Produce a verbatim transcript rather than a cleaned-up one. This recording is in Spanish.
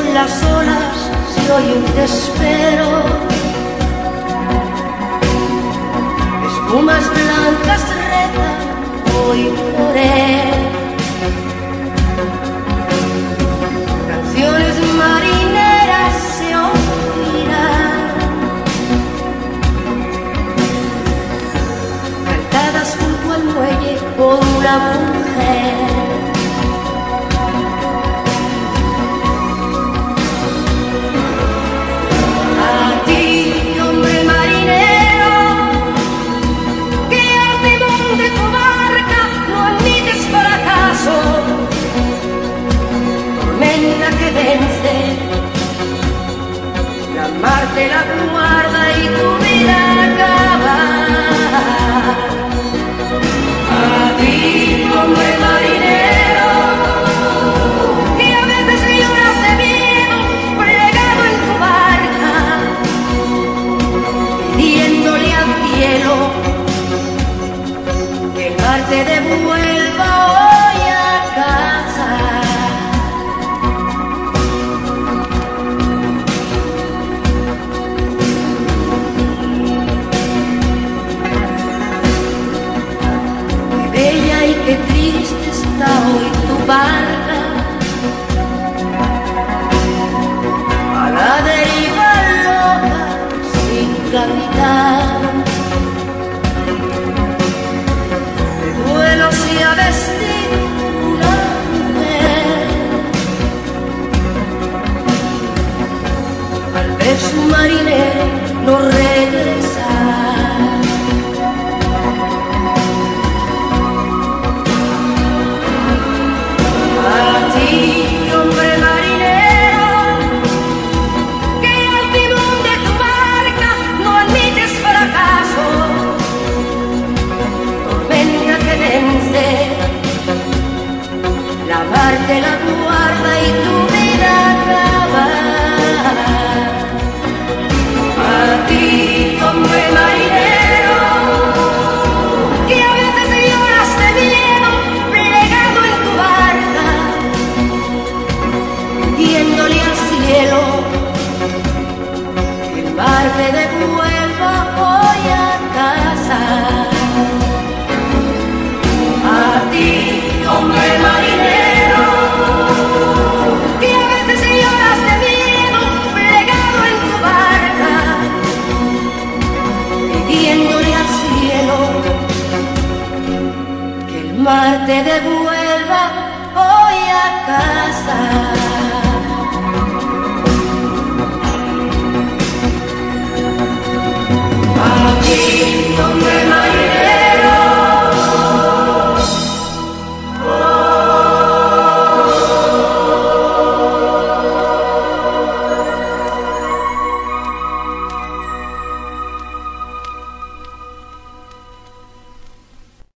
en las olas se oye un despero, espumas blancas rezan hoy por él, canciones marineras se oirán, cantadas junto al muelle por una mujer. La mar te la guarda y tu vida acaba. A ti, hombre marinero, que a veces lloras de miedo plegado en tu barca, pidiéndole al cielo que el mar te devuelva hoy a casa. Qué triste está hoy tu barca, a la deriva loca sin capitán. De duelo se ha vestido una mujer, al ver su marinero no regresar. La mar te la guarda y tu vida acaba. A ti, hombre marinero, que a veces lloras de miedo plegado en tu barca, pidiéndole al cielo que el mar te devuelva hoy a casa. A ti, hombre marinero, que a veces lloras de miedo plegado en tu barca, pidiéndole al cielo que el mar te devuelva hoy a casa.